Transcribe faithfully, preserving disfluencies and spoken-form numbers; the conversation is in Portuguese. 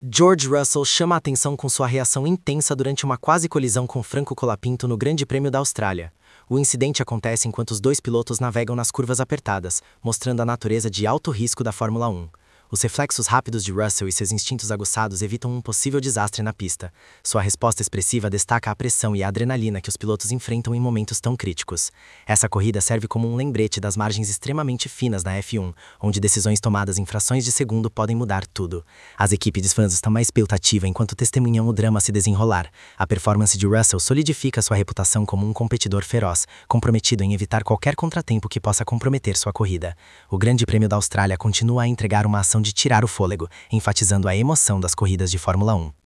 George Russell chama a atenção com sua reação intensa durante uma quase colisão com Franco Colapinto no Grande Prêmio da Austrália. O incidente acontece enquanto os dois pilotos navegam nas curvas apertadas, mostrando a natureza de alto risco da Fórmula um. Os reflexos rápidos de Russell e seus instintos aguçados evitam um possível desastre na pista. Sua resposta expressiva destaca a pressão e a adrenalina que os pilotos enfrentam em momentos tão críticos. Essa corrida serve como um lembrete das margens extremamente finas na F um, onde decisões tomadas em frações de segundo podem mudar tudo. As equipes de fãs estão mais expectativa enquanto testemunham o drama se desenrolar. A performance de Russell solidifica sua reputação como um competidor feroz, comprometido em evitar qualquer contratempo que possa comprometer sua corrida. O Grande Prêmio da Austrália continua a entregar uma ação de tirar o fôlego, enfatizando a emoção das corridas de Fórmula um.